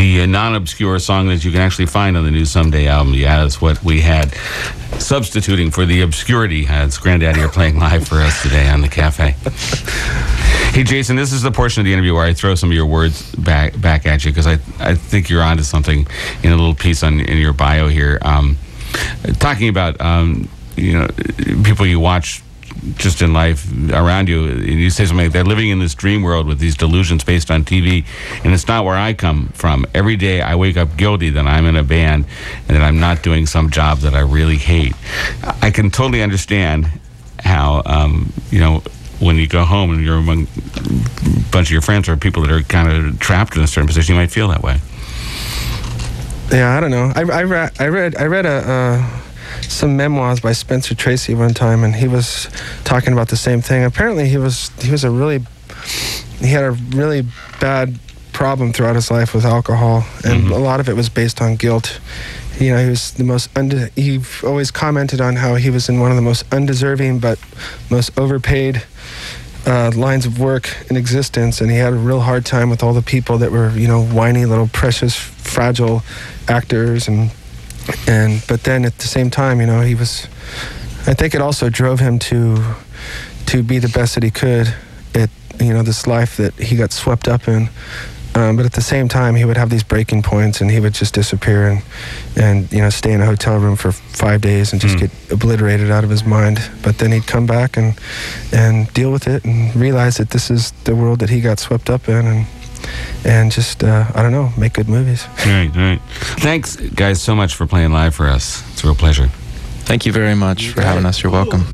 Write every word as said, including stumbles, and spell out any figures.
the non-obscure song that you can actually find on the new Someday album. Yeah, that's what we had, substituting for the obscurity. Uh, it's Granddaddy are playing live for us today on the cafe. Hey, Jason, this is the portion of the interview where I throw some of your words back back at you, because I, I think you're onto something in a little piece on in your bio here. Um, talking about um, you know, people you watch just in life around you, and you say something like, they're living in this dream world with these delusions based on T V, and it's not where I come from. Every day I wake up guilty that I'm in a band and that I'm not doing some job that I really hate. I can totally understand how, um, you know, when you go home and you're among a bunch of your friends or people that are kind of trapped in a certain position, you might feel that way. Yeah, I don't know. I, I, read, I read I read a... Uh some memoirs by Spencer Tracy one time, and he was talking about the same thing. Apparently he was he was a really he had a really bad problem throughout his life with alcohol, and mm-hmm. a lot of it was based on guilt. You know, he was the most unde- he always commented on how he was in one of the most undeserving but most overpaid uh, lines of work in existence, and he had a real hard time with all the people that were, you know, whiny little precious fragile actors. and And but then at the same time, you know, he was, I think it also drove him to to be the best that he could at, you know, this life that he got swept up in. Um, but at the same time, he would have these breaking points, and he would just disappear and, and you know, stay in a hotel room for five days and just mm. get obliterated out of his mind. But then he'd come back and and deal with it and realize that this is the world that he got swept up in, and and just, uh, I don't know, make good movies. Right, right. Thanks, guys, so much for playing live for us. It's a real pleasure. Thank you very much for having us. You're welcome.